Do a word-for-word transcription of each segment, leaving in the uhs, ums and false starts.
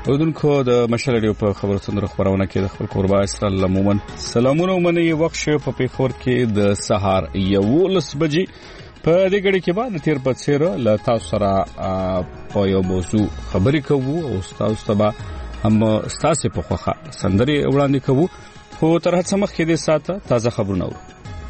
ودونکو د مشال ریډیو په خبرو څنګه خبرونه کې د خپل قربا اسرائیل لمومن سلامونه ومني وخت شو په پیښور کې د سهار یولس بجې په دې غړي کې بعد تیر په څیر ل تاسو سره په یو موضوع خبرې کوو او تاسو ته هم تاسو په خوخه سندري وړاندې کوو خو تر هڅه مخ کې د ساته تازه خبرونه ورو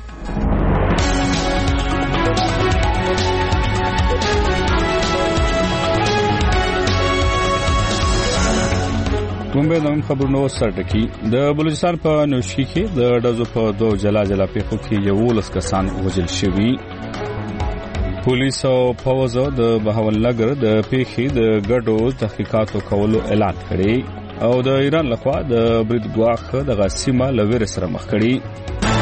کومبه نوم خبرونو سرټکی د بلوچستان په نوشي کې د دزو په دوه جلا جلا پیښو کې یو لس کسان وژل شوي پولیس او پوز د بهاولنګر د پیښې د ګډو تحقیقاتو کولو اعلان کړی او د ایران لخوا د برید ګواخ د غسیمه لویر سره مخ کړی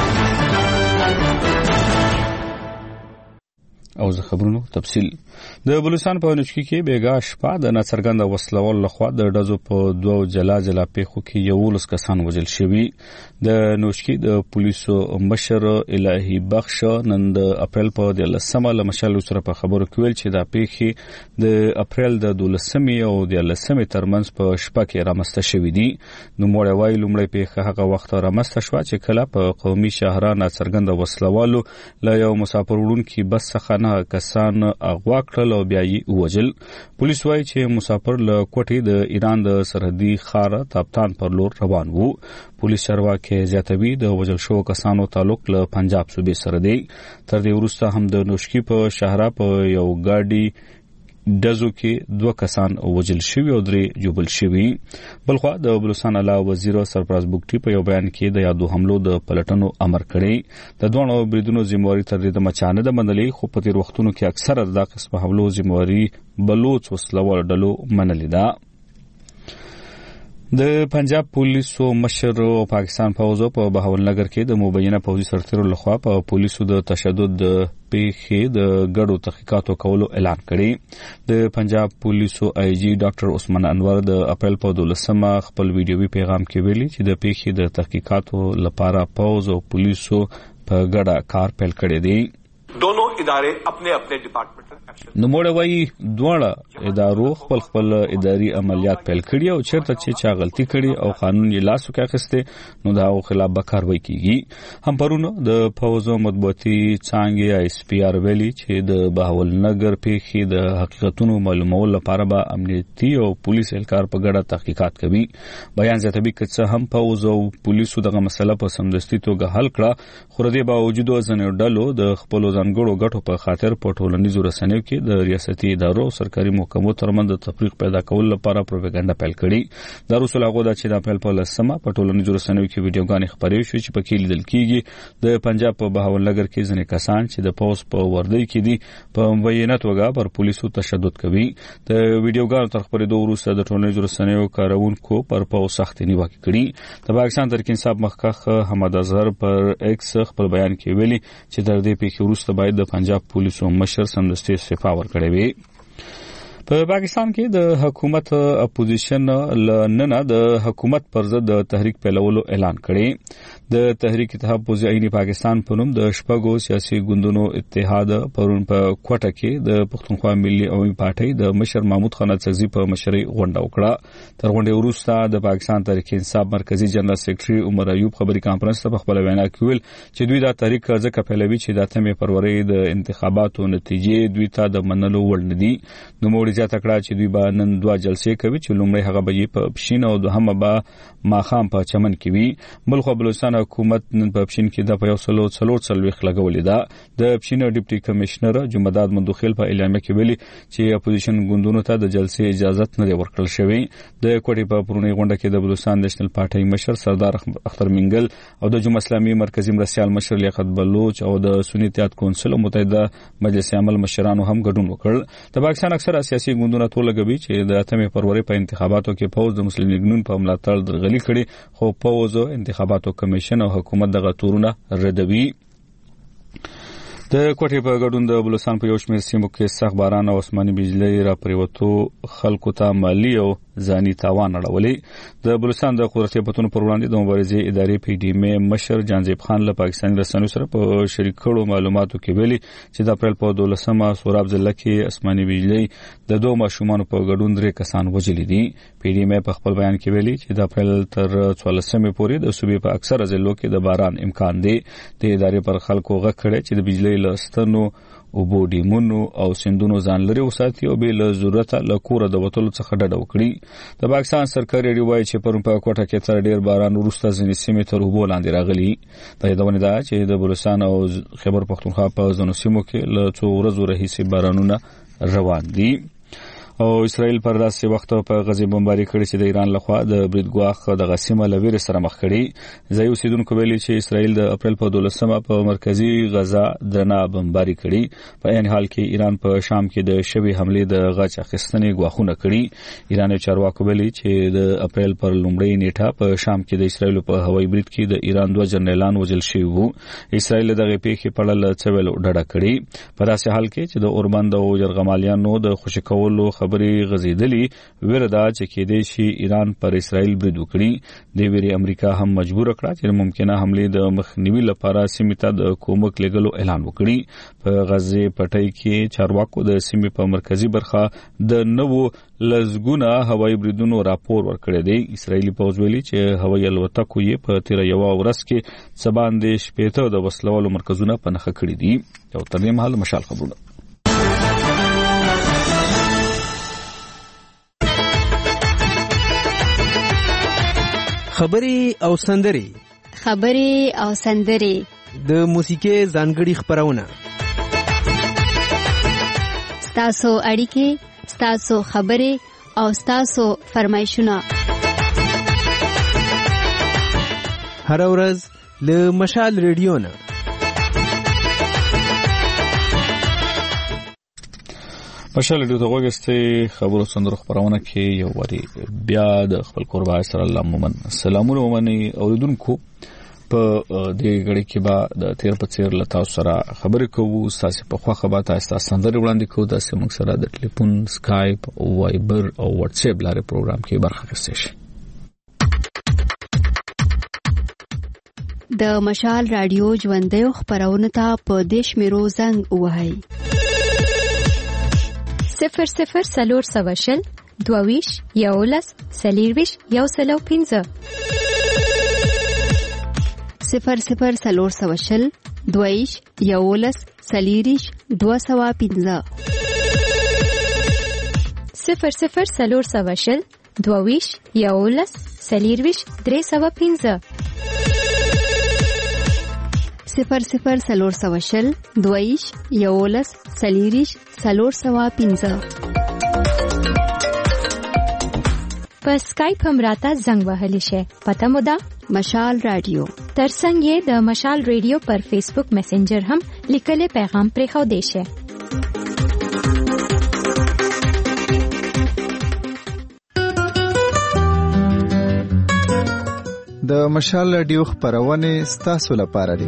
او زه خبرونو تفصیل د بلوچستان په نوشکی کې بیګا شپه د ناڅرګند وسلوال لخوا د دزو په دوه جلا جلا پیښو کې یو لس کسان وژل شوي د نوشکی د پولیسو مشر الهي بخش نن د اپریل په دلسمه لمشل سره په خبرو کې ویل چې دا پیښې د اپریل د دولسمې او د لسمې ترمنځ په شپه کې رامسته شوې دي نو موږ وایي لومړی پیښه هغه وخت رامسته شو چې کله په قومي شهرا ناڅرګند وسلوالو له یو مسافر وړونکي بس څخه نه کسان اغوا کړل او بیا یې وژل پولیس وايي چې مسافر له کوټې د ایران د سرحدي ښار تابتان پر لور روان وو پولیس چارواکي زیاتوي د وژل شو کسانو تعلق له پنجاب صوبې سره دی تر دې وروسته هم د نوشکی په شهرا په یو ګاډي دزو کې دوه کسان وژل شوي او درې جوبل شوي بلخو د بلوچستان اعلی وزیر سرفراز بوګټي په یو بیان کې د یادو حملو د پلټنو امر کړی د دوه بریدونو ذمہواری تر دې مچانه د منلې خو په تیر وختونو کې اکثره د قسمه حملو ذمہواری بلوچ وسلوال ډلو منلې ده د پنجاب پولیسو مشر او پاکستان فوجو په بهاولنګر کې د مبینه پولیس سرتیرو لخوا په پولیسو د تشدد پیښې د ګډو تحقیقاتو کولو اعلان کړی د پنجاب پولیسو آی جی ډاکټر عثمان انور د اپریل په دولسمه خپل ویډیوي پیغام کې ویلي چې د پیښې د تحقیقاتو لپاره فوج او پولیسو په ګډه کار پیل کړی دی दोनों ادارے اپنے اپنے ڈپارٹمنٹل نو موږ وایي دواړه ادارو خپل خپل اداري عملیات پیل کړي او چیرته چې چا غلطي کړي او قانون یې لاس کې اخیسته نو دا او خلاف به کاروایی کیږي هم پرونو د فوزو مطبوعاتي څانګې ایس پی آر ویلي چې د بهاولنګر پیښې د حقیقتونو معلومولو لپاره به امنیتي او پولیس اهلکار په ګډه تحقیقات کوي بیان زیاتوي چې هم فوز او پولیسو دغه مسله په سمدستي توګه حل کړه خو د باوجود ځنې ډلو د خپل ځانګړو ګټو په خاطر په ټولنیزو رسنیو کې د ریاستي ادارو او سرکاري محکمو ترمنځ د تفریق پیدا کول لپاره پروپاګاندا پیل کړي د روسو لاغو د چې د اپریل په لسمه په ټولنیزو رسنیو کې ویډیوګانې خبرې شوې چې پکې لیدل کېږي د پنجاب په بهاولنګر کې ځینې کسان چې د پوس په وردی کې دي په مبینه توګه پر پولیسو تشدد کوي د ویډیوګانو تر خبرېدو وروسته د ټولنیزو رسنیو کارونکو پر پوس سخت نیوکه کړې د پاکستان ترکین صاحب مخکخ حمد اظهر پر ایکس خپل بیان کې ویلي چې تر دې پیښې وروسته باید د پنجاب پولیسو مشر سمدستي استعفا ورکړي وي په پاکستان کې د حکومت اپوزیشن لننه د حکومت پر ضد د تحریک پیلولو اعلان کړي د تحریک اتحاد پوزیشن پاکستان په نوم د شپږو سیاسي ګوندونو اتحاد پرون په کوټه کې د پښتونخوا ملي عوامي پارټي د مشر محمود خان اڅکزي په مشرۍ غونډه وکړه تر غونډې وروسته د پاکستان تحریک انصاف مرکزی جنرال سیکریټري عمر ایوب خبري کانفرنس ته خپل وینا کوي چې دوی دا تحریک ځکه پیلوي چې د اتمې فروری د انتخاباتو نتیجې دوی ته د منلو وړ نه دي نو موږ زیاته کړه چې دوی به نن دوه جلسې کوي چې لومړی هغه به په پښین او دوهمه به ماخام په چمن کې وي بل خو بلوچستان حکومت نن په پښین کې د په یو سلو څلور څلويخ لګولې ده د پښین ډیپټي کمشنر جمعداد مندوخیل په اعلامیه کې ویلي چې اپوزیشن ګوندونو ته د جلسې اجازه نه دی ورکړل شوی د کوټې په پرونی غونډه کې د بلوچستان نېشنل پارټي مشر سردار اختر منګل او د جمهوریت اسلامي مرکزی مرستيال مشر لیاقت بلوچ او د سنی اتحاد کونسل او متحده مجلس عمل مشرانو هم ګډون وکړ د پاکستان اکثر سیاسي ګوندونه ټول لګوي چې د اتمې فروری په انتخاباتو کې فوز د مسلم لیگ نون په ملاتړ درغلي کړي خو فوز انتخاباتو کمیشن او حکومت دغه تورونه ردوي د کوټې په ګډون د بلوچستان په یو شمېر سیمو کې سخت باران او اسماني بجلی را پریوتو خلکو ته مالی او ځاني تاوان اړولې د بلوچستان د قدرتي پتون پر وړاندې د مبارزې ادارې پی ډی ام مشر جانزیب خان له پاکستاني رسنیو سره په شریک کړو معلوماتو کې ویلي چې د اپریل په دولسمه سوراب ضلع کې اسماني بجلی د دوه ماشومان په ګډون درې کسان وژلي دي. پی ډی ام په خپل بیان کې ویلي چې د اپریل تر څوارلسمې پورې د صوبې په اکثره ضلعو کې د باران امکان دی. د ادارې پر خلکو غږ کړی چې د بجلی لستنو او بوډیمونو او سندونو ځان لري وساتي او به له ضرورت له کوره د وټلو څخه ډډه وکړي. د پاکستان سرکاري ریډیو وايي چې پرون په کوټه کې تر ډیر باران وروسته ځینې سیمې تر اوبو لاندې راغلي. دا یادونه ده چې د بلوچستان او خیبر پختونخوا په ځینو سیمو کې له څو ورځو راهیسې بارانونه روان دي. او اسرائیل پر داسې وخت په غزه بمباري کړي چې د ایران لخوا د بریدګواخ د غسیمه لویر سره مخ کړي. ځای اوسیدونکو ویلي چې اسرائیل د اپریل په دولسمه په مرکزی غزه درنه بمباري کړي. په عین حال کې ایران په شام کې د شوی حمله د غچ اخیستنې غواخونه کړي. ایران چارواکو ویلي چې د اپریل پر لومړۍ نیټه په شام کې د اسرائیل په هوایي برید کې د ایران دوه جنرالان وژل شوي وو. اسرائیل دغه پیښې په اړه څه ویل ډډه کړي. په داسې حال کې چې د اوربند او جرغمالیانو د خوشی کولو خبرې غزیدلی وردا چې کې د شي ایران پر اسرائیل برید وکړي. د ویری امریکا هم مجبور کړه چې ممکنه حمله د مخنیوي لپاره سیمه ته د کومک لګلو اعلان وکړي. په غزه پټي کې چارواکو د سیمه په مرکزی برخه د نوو لزګونه هوایي بریدونو راپور ورکړی دی. اسرائیلي پوځ ویلي چې هوایي الوتکو یې په تیر یو ورځ کې سباندې شپېته د وسلوالو مرکزونه په نخښه کړی دي. یو ترنیم حال مشال خبرونه. خبري او سندري خبري او سندري د موسیقي ځانګړي خبرونه ستاسو اړیکې ستاسو خبري او ستاسو فرمایشونه هر ورځ له مشال ریډیو نه مشال ډیو ته وګورئ خبرو سندرو خبرونه کې یو وری بیا د خپل قربا سره الله مومن سلامونه ومني اوریدونکو په دې غړي کې با د تیر په تیر لتا سره خبرې کوو. تاسو په خوا خبره تاسو سندري وړاندې کوو. تاسو موږ سره د ټلیفون سکایپ او وایبر او واتس اپ لاره پروګرام کې برخه اخیستئ شئ. د مشال رادیو ژوندۍ خبرونه ته په دیش میرو زنګ وهاي صفر صفر سلور سواشل دوویش یولس سلیرویش یو سلو پینزه صفر صفر سلور سواشل دوویش یولس سلیریش دو سوا پینزه صفر صفر سلور سواشل دوویش یولس سلیرویش درې سوا پینزه صفر صفر سلور سواشل دویش یولس سلیریش سلور سوا پینزه. په سکایپ هم راته زنګ وهلی شي. پته مو ده مشال رادیو. ترڅنګ یې د مشال رادیو پر فیسبوک میسنجر هم لیکلي پیغام پرې خو دی شي. د مشال رادیو خبرونه ستاسو لپاره دي.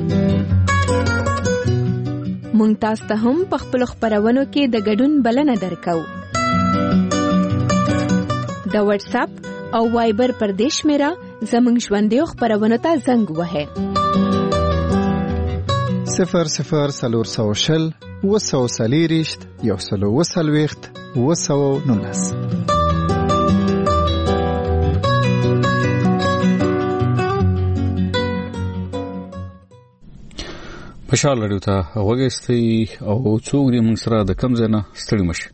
مونږ تاسو ته هم په خپل خبرونو کې د ګډون بلنه درکو. د واتس اپ او وایبر پر دیش میرا زمنګ ژوندۍ خبرونه ته زنګ وهه صفر صفر سلور سوشل وسو سلیریشت یو سلو وسلويخت وسو نونس. مشال لري ته وګستي او څوک دې موږ سره د کم ځنه ستړي مشي.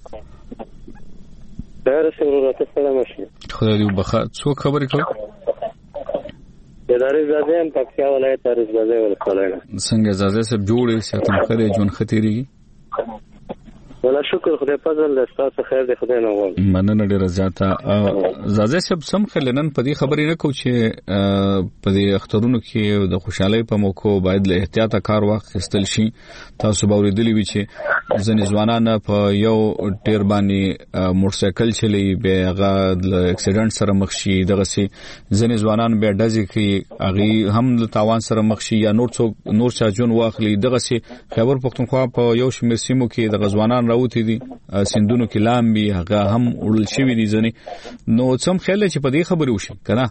دا رسول ته سلام شي. خدای دې وبخښه. څوک خبرې کوي؟ ادارې ځاځم پکتیا ولایت ادارې ځاځم ولایت. څنګه ځاځه سب جوړې ساتم کړي جون خطرېږي. ولا شکر خدای فضل تاسو خیر دې خدای نه غواړم. مننه ډیره زیاته. ځاځه سب سم خلنن په دې خبرې نه کو چې په دې اخترونو کې د خوشحالي په موکو باید له احتیاطه کار واخیستل شي. تاسو باورېدلی وی چې ځنې ځوانان په یو ټیر باندې موټرسایکل چلی به هغه د اکسیډنټ سره مخ شي، دغه سي ځنې ځوانان به ډزې کوي، هغه هم د تاوان سره مخ شي یا نور څوک نور چا جون واخلي. دغه سي خیبر پختونخوا په یو شمېر سیمو کې د ځوانان راوتی دي، سندونو کې لامبي هغه هم وړل شوی دي ځنې. نو څم خیال چې په دې خبرې وشي کنه؟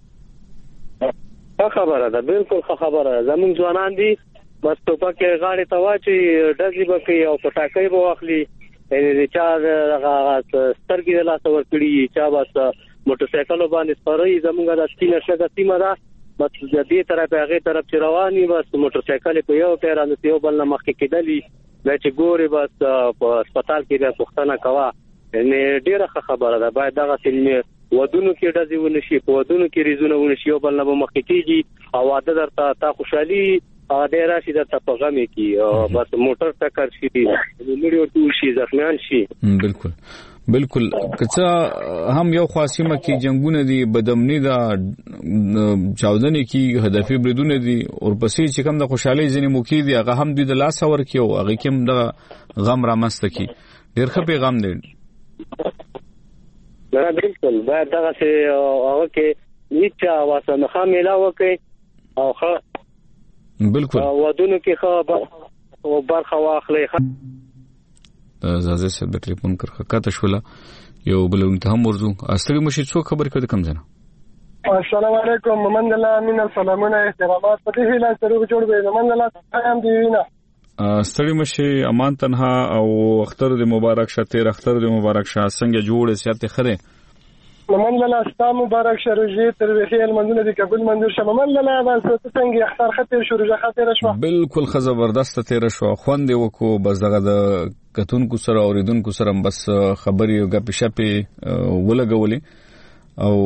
ښه خبره ده، بالکل ښه خبره ده. زموږ ځوانان دي بس ټوپکې غاړې ته واچي، ډزې به کوي او پټاکۍ به واخلي، یعنې چا هغه سترګې د لاسه ورکړي، چا بس موټرسایکلو باندې سپاري. زموږ د سپینه شګه سیمه ده، بس د دې طرف هغې طرف چې رواني، بس موټرسایکل په یو ټیر باندې یو بل نه مخکې کېدلي، بیا چې ګوري بس په هسپتال کې بیا پوښتنه کوه. یعنې ډېره ښه خبره ده، باید دغسې ودونو کې ډزې ونه شي، په ودونو کې ریزونه ونه شي، یو بل نه به مخکې کېږي او واده درته تا خوشحالي هغه راشي درته په غم کې بس موټر ټکر شي، مړي ورته شي، زخمیان شي. بالکل بالکل. کڅه هم یو خاصیمه کې جنگونه دي، بدامنی دا چاودنې کې هدفي بریدونه دي، او پسې چې کوم د خوشحالي ځنې موکي دي هغه هم د لاس اور کې او هغه کې هم د غم رامسته کی. ډېر ښه پیغام دی. نه بالکل باید دغسې هغه کې هیڅ واسه ښه میله وکړي او ښه بالکل ودونو کې ښه برخه واخلي. زازه صاحب د ټلیفون کرخه کاته شوله یو بلون ته هم ورزو اصلي مشي څو خبر کړه کم ځنه. السلام علیکم، محمد الله امین، سلامونه احترامات په دې هیله سره جوړ به محمد الله څنګه دی وینا ستړي مشي امان تنها او اختر د مبارک شته اختر د مبارک شه څنګه جوړ سیاته خره محمد الله ستا مبارک شه روزي تر خیال منځونه دي قبول منظور شه محمد الله واسه څنګه اختر خطر شو روزه خطر شو بالکل خ زبردست تیر شو خوند وکړو بس دغه د کتونکو سره اوریدونکو سره بس خبري او غپ شپې ولګولې او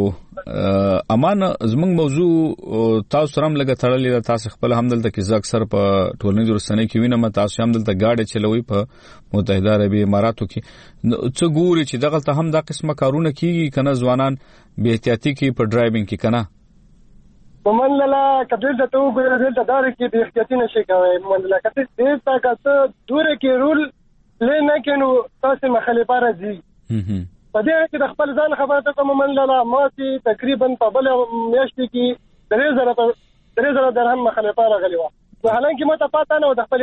امان زمنګ موضوع تاسو سره هم لګه تړلې تاسو خپل همدلته کې ځکه اکثر په ټولنیزو رسنۍ کې وینم تاسو هم دلته گاډي چلوي په متحده عربی اماراتو کې څه ګوري چې دغه ته هم دا قسمه کارونه کیږي کنه ځوانان به احتیاطي کې په ډرایوینګ کې کنه ومن لا کډل ته وګورئ دلته دار کې به احتیاطي نشي کوي ومن لا کته دې تا کته دوره کې رول لنه کینو تاسو مخالفه راځي په دې کې د خپل ځان خبرته کوم من لا ما چې تقریبا په بل میاشت کې درې زره درې زره درهم مخالفه راغلی و حالانکه ماته پاتہ نه و د خپل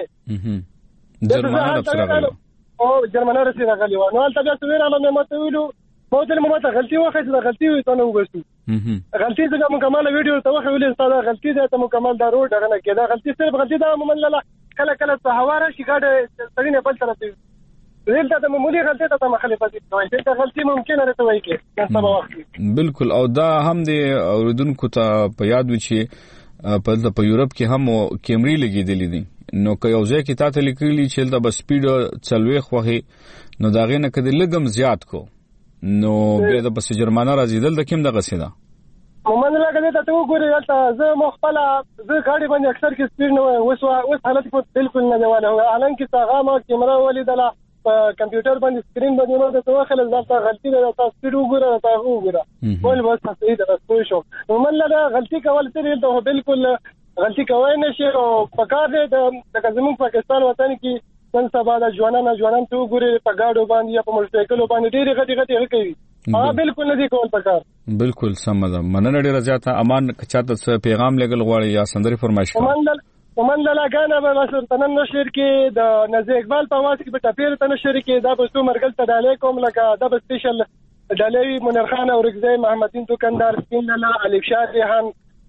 غلطه جرمانه راغلی او جرمانه رسې راغلی و نو تاسو بیا سویره له ماته ویلو مو ته ماته غلطي وخت د غلطي وي ته نو وګورئ غلطي څنګه مکمل ویډیو ته وخت ویل ستاسو غلطي ده ته مکمل دا روډ غنه کېده غلطي صرف غلطي ده ممن لا کله کله په هواره شي ګاډه سړی نه بل طرف دلته د معمولی غلطي ته مخالفت کوي چې غلطي ممکنه راته وایي کې سبا وخت بالکل او دا هم د اوریدونکو ته په یاد و چې په په یورپ کې هم کیمرې لګېدلې دي نو که یو ځای کې تاسو لیکلي چې دا بس سپیډ چلوي خوخي نو دا غینه کده لګم زیات کو نو به د بس جرمانه راځي دل د کوم دغه سیده ومن لا غلطه ته وګورئ چې زه مخبل زه ګاډي باندې اکثر کې سپیډ نه وس وس حالت په بالکل نه دیواله حالانکه څنګه ما کیمرا ولیدله په کمپیوټر باندې سکرین باندې نو د توخل زړه غلطي ده تاسو سپیډ وګورئ تاسو وګورئ ول بس صحیح ده خو شو ومن لا غلطي کول سره ته بالکل غلطي کوي نشي او پکار دې د زمون پاکستان وطن کې نن سبا د ځوانانو ځوانان ته وګورئ په گاډو باندې یا په موټرسایکلو باندې ډېری غټي غټي کوي ها بالکل نه دي کول پکار بالکل سم ده مننه ډېر زیاته امان چاته پیغام لګل غواړي یا سندري فرمایش کوي ومن لا غانا به مثلا تنن نشر کې د نزی اقبال په واسطه کې په ټپیر ته نشر کې دا بسو مرګل ته علیکم لکه دا سپیشل دالوی منیر خان او رګزی محمدین دکاندار سپین لاله الف شاه ریحان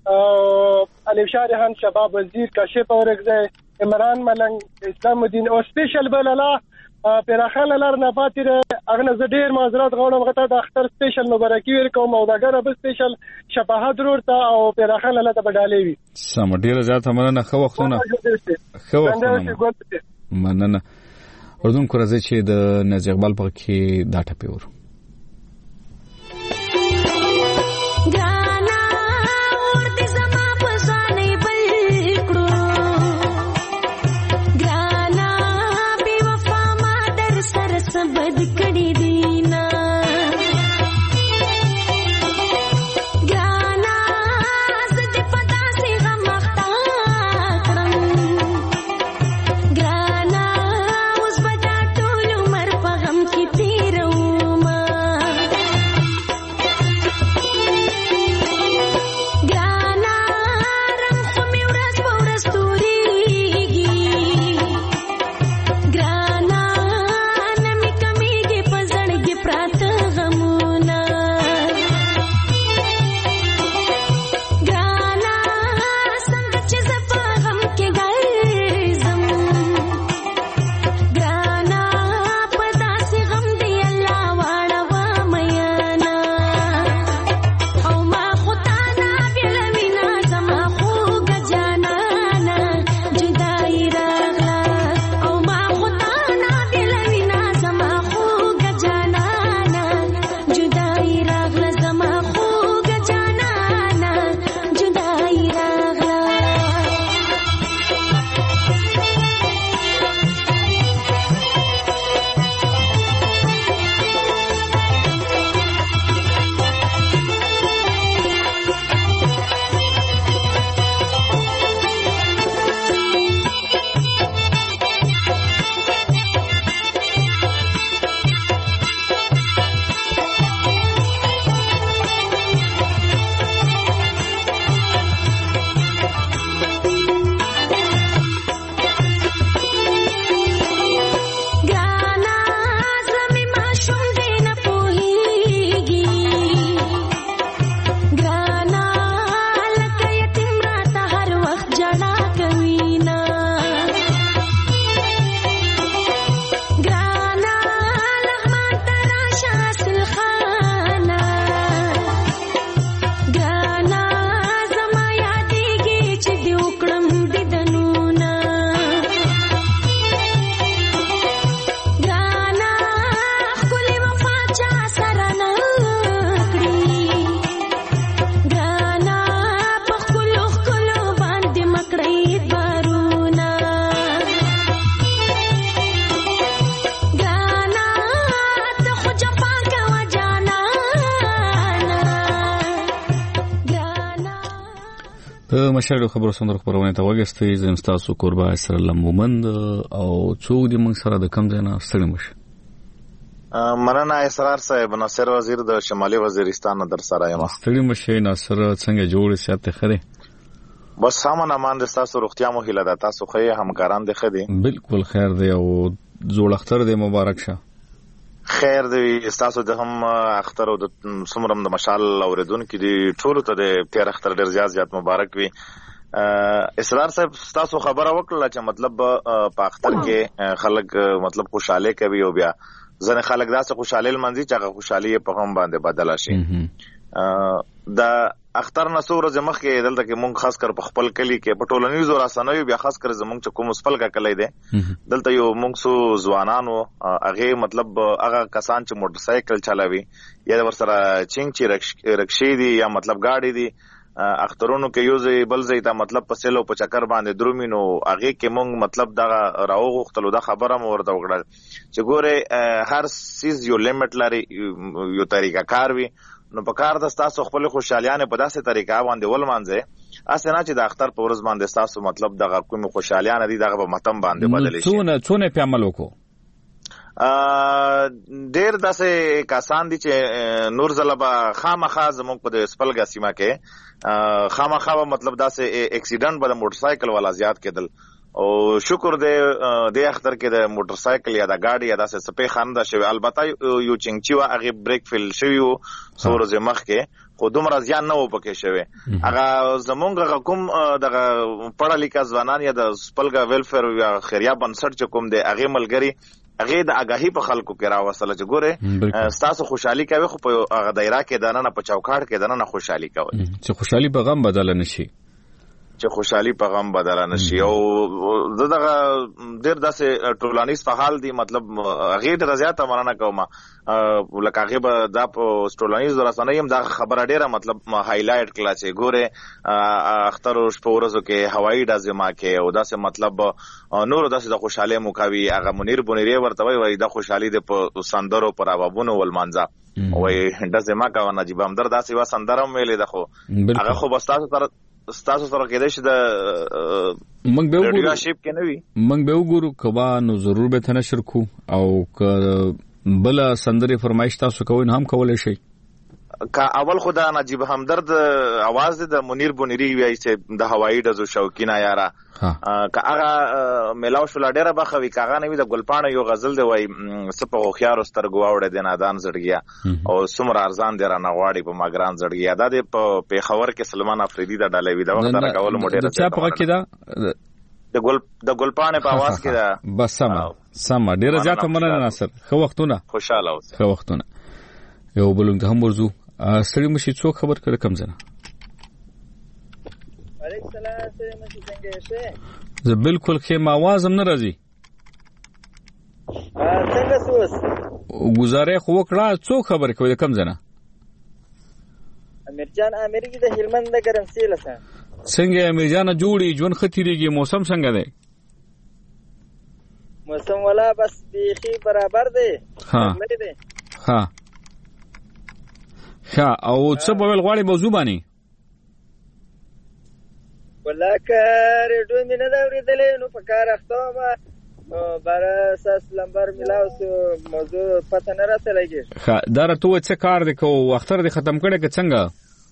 الف شاه ریحان شباب وزیر کاشف او رګزی عمران ملنګ اسلام الدین او سپیشل بلاله پیراخان لار نه پاتې اغه ز ډیر معذرت غواړم غته د اختر سپیشل مبارکي ورکوم او دا ګره به سپیشل شفاعت ورته او پیراخان لاله ته بدالې وي سم ډیر زیاته مننه خو وختونه خو وختونه مننه اردن کو راځي چې د نزی اقبال په کې دا ټپي ور مشاهده خبرو سندر خبرونه ته وګستې زم تاسو قربا اسر الله مومند او څوک دې موږ سره د کم ځای نه ستړي مشه. مننه اسرار صاحب، ناصر وزیر د شمالي وزیرستان در سره یم. ستړي مشه ناصر، څنګه جوړ سیاته خره؟ بس سامان امان د تاسو روغتیا مو هیله ده، تاسو خو همکاران دي خدي؟ بالکل خیر دی او جوړ اختر دی، مبارک شه. خیر دی، تاسو د هم اختر او د سمرم د مشال اوریدونکو دي ټول ته د تیر اختر ډیر زیات زیات مبارک وي. اسرار صاحب تاسو خبره وکړه چې مطلب په اختر کې خلک مطلب خوشاله کوي او بیا ځنه خلک داسې خوشاله لمنځي چې هغه خوشالي په هم باندې بدل شي. د اختر نسور زمخ کې دلته کې مونږ خاص کر په خپل کلی کې په ټولنیزو رسنیو بیا خاص کر زمونږ چې کوم سپل کا کلی دی دلته یو مونږ سو ځوانانو هغه مطلب هغه کسان چې موټر سایکل چلاوي یا ورسره چنګ چې رکشې دي یا مطلب گاډي دي اخترونو کې یو ځای بل ځای ته مطلب په سیلو په چکر باندې درومینو هغه کې مونږ مطلب دا راوغختلو دا خبره مو ورته وکړه چې ګوره هر سیز یو لیمټ لري، یو طریقه کار وي، نو په کار د تاسو خپل خوشالیانه په داسې طریقه باندې ولمانځه اسنه چې د اختر په ورځ باندې تاسو مطلب دغه کوم خوشالیانه دي دغه په متم باندې بدل شي. څونه څونه په عمل وکړو ا ډیر داسې کسان دي چې نور زلبا خامخا زموږ په سپلګا سیمه کې خامخا مطلب داسې اکسیډنټ به د موټر سایکل والا زیات کېدل او شکر دې د اختر کې د موټر سایکل یا د گاډي یا د سپې خانده شوی، البته یو چنګچی وا هغه بریک فیل شوی او سورز مخ کې خو دومره ځان نه و پکې شوی. هغه زمونږ کوم د پړه لیکا ځوانان یا د سپلګا ویلفیر یا خیریه بنسټ چې کوم دی هغه ملګری هغه د آگاهی په خلکو کې راوصله چې ګوره تاسو خوشحالي کوي خو په هغه دایره کې دنه په چوکاټ کې دنه خوشحالي کوي چې خوشحالي په غم بدل نشي، چې خوشحالي په غم بدل نشي. او دغه ډیر داسې ټولانیز فعال دي مطلب هغه د رضایت مننه کوم لکه هغه به د ټولانیز رسنۍ هم دا خبره ډیره مطلب هایلایټ کړه چې ګوره اختر شپه ورځو کې هوایي ډازما کې او داسې مطلب نور داسې د خوشاله موکوي هغه منیر بونیری ورته وای د خوشحالي د په سندرو پر ابابونو ولمانځه وای ډازما کا نجيب همدرد داسې و سندرم ویلې ده خو هغه خو بستاسو تر ستاسو سره کېدای شي د موږ به وګورو شیپ کې نه وي موږ به وګورو کبا نو ضرور به تنه شرکو او ک بل سندري فرمایش تاسو کوئ هم کولای شي. کا اول خدا نجيب همدرد आवाज د منیر بونیری وی چې د هوایي ډزو شوکینا یارا کا هغه ملاو شو ډیره بخوي کاغه نه وی د ګلپانه یو غزل دی وای سپه خوخيار سترګو وړه د نادان زړګیا او سمر ارزان دی را نغواړي په ماګران زړګیا د په پیښور کې سلمان افریدي د ډالې وی د وخت راکول موډه چا په کې دا د ګل د ګلپانه په आवाज کې دا بس سم سم ډیره زیاته مننه ناصر، خو وختونه خوشاله اوسه خو وختونه یو بلونګ هم ورزو سړی مشي څوک خبر کړه کم زنه. وعلیکم السلام، سړی مشي څنګه شه؟ زه بالکل خیم आवाज هم نه راځي. څنګه سوس؟ گزارې خو وکړه څوک خبر کوي کم زنه؟ امیر جان امریکا د هلمند د ګرمسي لسه. څنګه امیر جان جوړي ژوند خطرېږي، موسم څنګه دی؟ موسم ولا بس بیخي برابر دی. ها ها ښه او څه په ول غواړي موضوع باندې ولکه ریډیو مې نه دا اورېدلې نو په کار اخته ما بار اساس لمبر ملاو سو موضوع پته نه راته لګي. ښه دا راته څه کار دی کو اختر دې ختم کړي که څنګه؟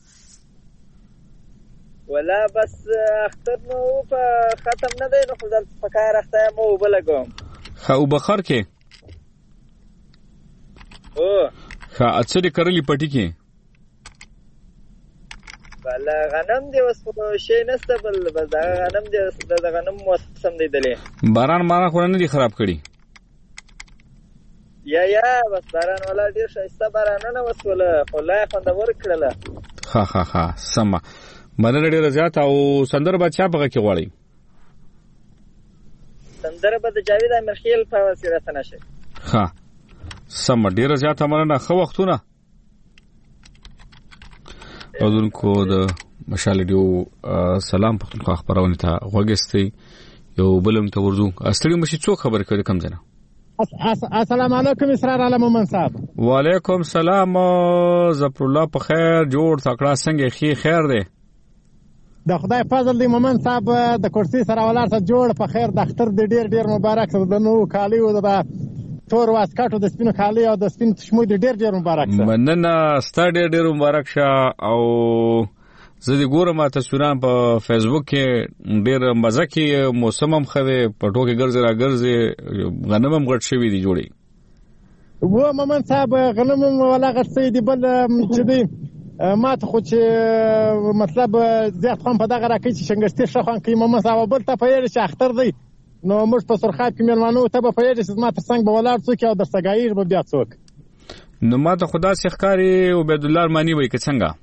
ولا بس اختر نو په ختم نه دی نو خو په کار اخته مو وبلګم. ښه او بخار کې او ښه اڅه دې کړلې پټی کې بلا غنم دی وس په شي نسته بل بس دا غنم دی د غنم موسم دی دلې باران ما خو نه دي خراب کړي یا یا بس باران ولا ډیر شایسته باران نه وسوله خلای خوندور کړله. ها ها ها سم مننه ډیر زیات او سندر بچا بغه کې غواړي سندر به د جاوید امرخیل په وسیله تنشه. ها سم ډیر زیات مننه، خو وختونه اذونکو د مشال دیو سلام پختونخوا خبرونه ته وګستي یو بلم ته ورزو استړي مشي څوک خبر کړي کم زنه. السلام علیکم اسرار علی مومن صاحب. وعلیکم سلام ظفر الله په خیر جوړ تکړه څنګه خي خیر دی؟ د خدای فضل دی مومن صاحب د کرسي سره ولاړ ته جوړ په خیر د اختر د ډیر ډیر مبارک سره د نو کالی او د تور واسکټو د سپینو کالی او د سپین تشمو د ډیر ډیر مبارک سره مننه ستا ډیر ډیر مبارک شه. او زه دې ګورم تصویران په فیسبوک کې ډیر مزه کې موسم هم خده په ټوکې ګرځي را ګرځي غنم هم غټ شوی دی جوړي و مومن صاحب غنم ولا غټ شوی دی بل چې دی ما ته خو چې مطلب زیات خام په دغه راکې چې شنګشتي شخوان کې مومن صاحب بل ته پیل چې اختر دی نو موږ په سرخاب کې مېلمانو ته به پیل چې ما تر څنګ به ولاړ څوک او در سګایږ به بیا څوک نو ما ته خدا سي ښکاری عبید الله ارمانی وای که څنګه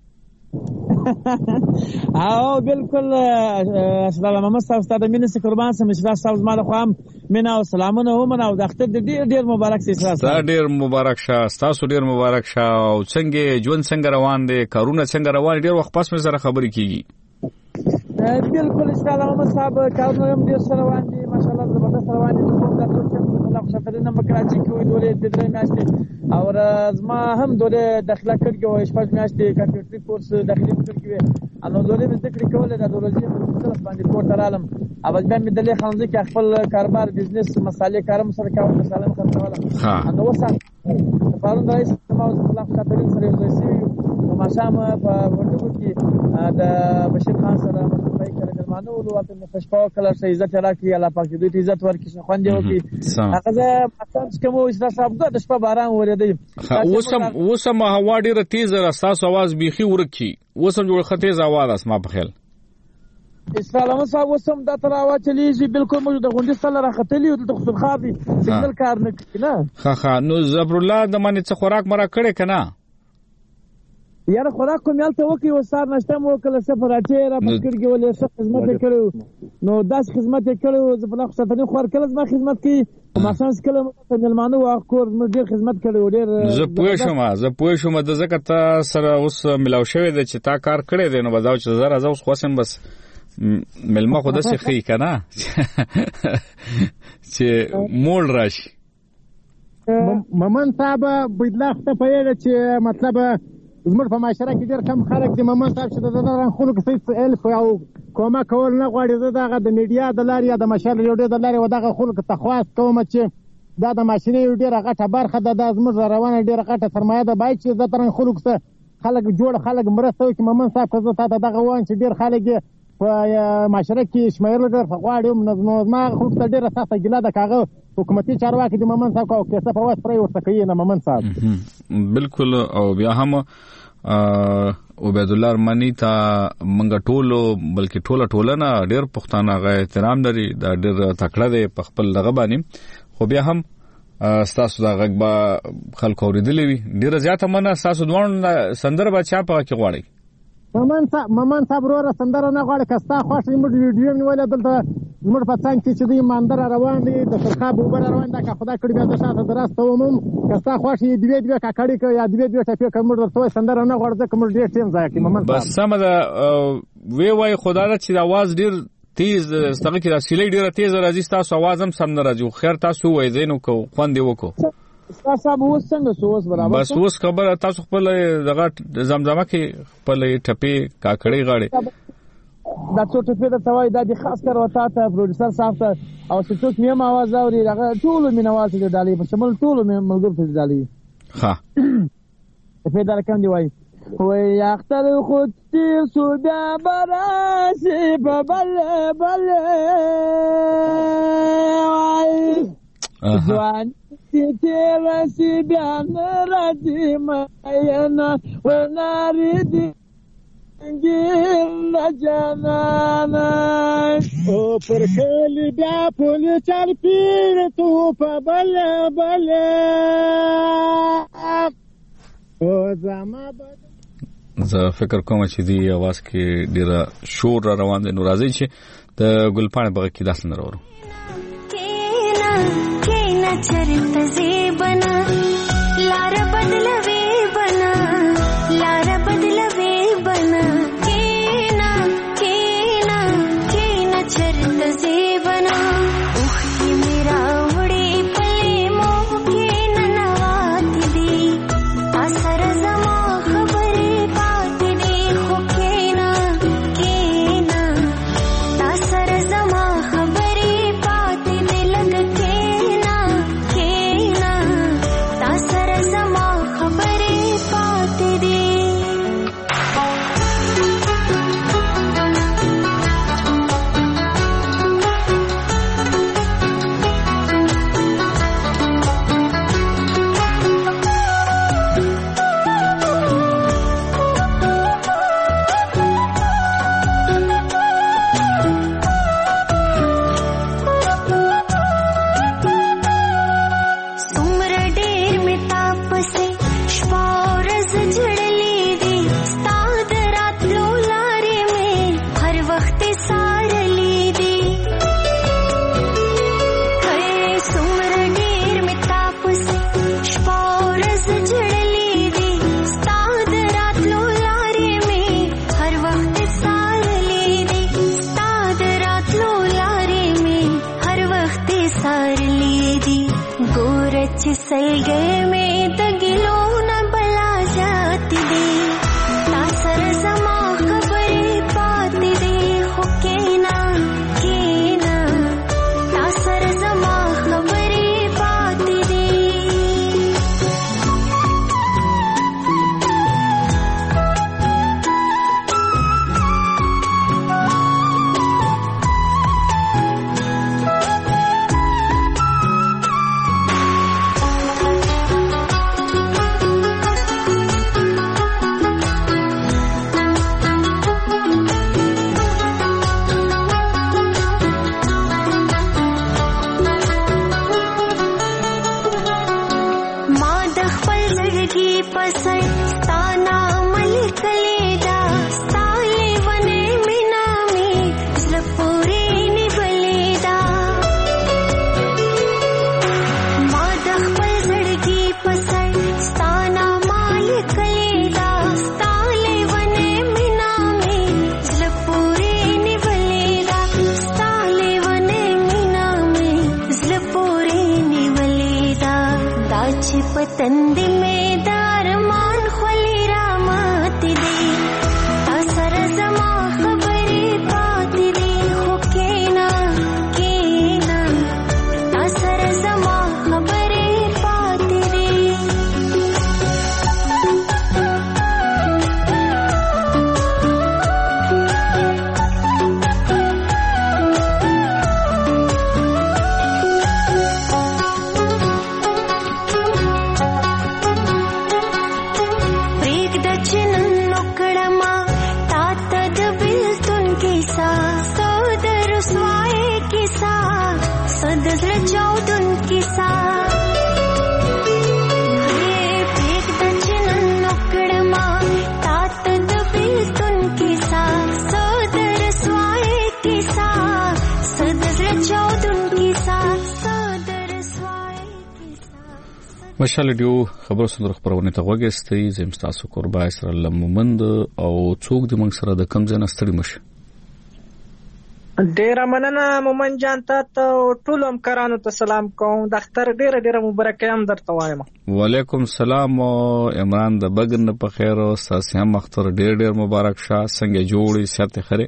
او بالکل اسلام محمد صاحب ستاسو مینه سي قربان سم اشراف صاحب زما له خام مینا او سلامونه هم او د اختر د ډیر ډیر مبارک سي اشراف صاحب ډیر مبارک شه تاسو ډیر مبارک شه او څنګه ژوند څنګه روان دي کارونه څنګه روان ډیر وخت پس مې سره خبرې کیږي بالکل اسلام محمد صاحب کارونه هم ډیر سره روان دي ماشاءالله زبردست روان دي د ټول څه سفرونه مکراچي کې وي دولې د درې میاشتې او زما هم دولې داخله کړی او شپږ میاشتې کمپیوټر کورس داخلي کړی وي انو دولې مې ذکر کولې د دولې په طرف باندې کوټ رالم اول بیا مې دلې خلنځ کې خپل کاروبار بزنس مسالې کارم سره کاوه مثلا خپلواله انو وسه پرون دای سمو خلاف کاترین سره وځي نو ماشام په ورډو کې د بشیر خان سره په کړه مانو ولوته مخشپاو کله چې عزت راکړي الله پاک دې ته عزت ورکړي خوان دی وکي هغه زه پاتم کوم چې صاحب د شپه باران ورېدی اوسم اوسم هوا ډیره تیز راستاسو आवाज بيخي ورکی اوسم جوړ خطیز आवाज اسما په خیال اسلام صاحب اوسم د تر आवाज چلیږي بالکل موږ د غونډې سره راختلی او د خپل خاطي سیګنل کار نه کوي نه ها ها نو زبر الله د باندې څه خوراک مرا کړي کنه یاره خوراک کوم یالته وکي وسار نشته مو کله سفر اچي را پکړږي ولې څه خدمت کړو نو داس خدمت کړو زه په لخوا ستنی خور کله ما خدمت کی ما سانس کله مو ملمانو واخور مو ډیر خدمت کړو ډیر زه پوه شوم زه پوه شوم د زکه تا سره اوس ملاو شوی د چې تا کار کړی دی نو بداو چې زره زوس خوسم بس ملما خو د څه خي کنه چې مول راشي مومن صاحب بيدلاخ ته پیل چې مطلب زموږ په معاشره کې ډېر کم خلک دي مومن صاحب چې د دغه خلکو څخه الف او کومه کول نه غواړي زه دغه د میډیا د لارې یا د مشر ریډیو د لارې ودغه خلکو ته خواست کوم چې دا د ماشینې ډېره غټه برخه ده د زموږ روانه ډېره غټه سرمایه ده باید چې زه ترنګ خلکو څخه خلک جوړ خلک مرسته وکړي مومن صاحب که زه تا دغه وایم چې ډېر خلک په معاشره کې شمېرل ډېر غواړي نو زما خلکو ته ډېره سخته ګیله ده که هغه حکومتي چارواکي د مومن صاحب او کیسه په وس پرې ورته کوي نه مومن صاحب بالکل او بیا هم عبید الله ارمانی ته منګه ټولو بلکې ټوله ټولنه ډېر پښتانه غا احترام لري دا ډېر تکړه دی په خپل لغه باندې خو بیا هم ستاسو دا غږ به خلکو اوریدلې وي ډېره زیاته مننه ستاسو دوه سندره به چا په کې غواړي مومن صاحب مومن صاحب وروره سندره نه غواړي که ستا خوښ وي موږ ویډیو نیولې دلته زموږ په څنګ کې چې دوی ماندره روان دي د سرخاب اوبه روان ده که خدای کړي بیا د شاته درسته ومم که ستا خوښ وي دوې دوې کاکړي که یا دوې دوې ټپې که موږ درته وایي سندره نه غواړو ځکه موږ ډېر ټیم ضایع کوي مومن صاحب بس سمه ده وی وایي خدا ده چې د اواز ډېر تیز ستغه کې د سیلې ډېره تیز راځي ستاسو اواز هم سم نه راځي خیر تاسو وایي زینو کو خوند دی وکړو تاسو به اوس څنګه سوس برابر بس اوس خبره تاسو خپل دغه زمزمه کې خپل ټپې کاکړي غاړي دا څو ټپې د توای د خاص کر وتا ته پروډوسر صاحب ته او څوک مې आवाज اوري هغه ټول مینوال ته ډالي په شمول ټول مې ملګر ته ډالي ها په دا کوم دی وای وای اختر خود تیر سو بیا براسي په بل بل وای ځوان تیر سی بیا ناراضي ماینا وناري دي ګل جانانا او پر کلی بیا پولی چار پیر تو په بل بل او زما زه فکر کوم چې دی आवाज کې ډیر شور را روان دی نو راځي چې د ګلپاڼه بغه کې داس نه راوړو کینا چرته زیبنا لار بدلوي بنا لار بدلوي بنا کینا کینا کینا چرته زیبنا اوخ کی میرا وړي پلي مو کینا نوات دي اثر زما خبرې پات دي خو کینا کینا सार लिए दी गोरच सलगे में तगिलो न बला जाती दे तासर समा खबरे पाती दे हो केना केना तासर समा खबरे पाती दे तंदी में दारमान खोली रामती दे तासर जमा खबरे पाती दे हो केना केना तासर जमा खबरे पाती दे مشال ډیو خبرو سره خبرونه ته وګستې زم تاسو قربای سره لمومند او څوک د موږ سره د کم ځای نستړي مشه ډیر مننه مومن جان ته ټول همکارانو ته سلام کوم د اختر ډیر ډیر مبارکي هم درته وایم وعلیکم السلام عمران د بګن په خیر او تاسو هم اختر ډیر ډیر مبارک شه څنګه جوړي ساته خره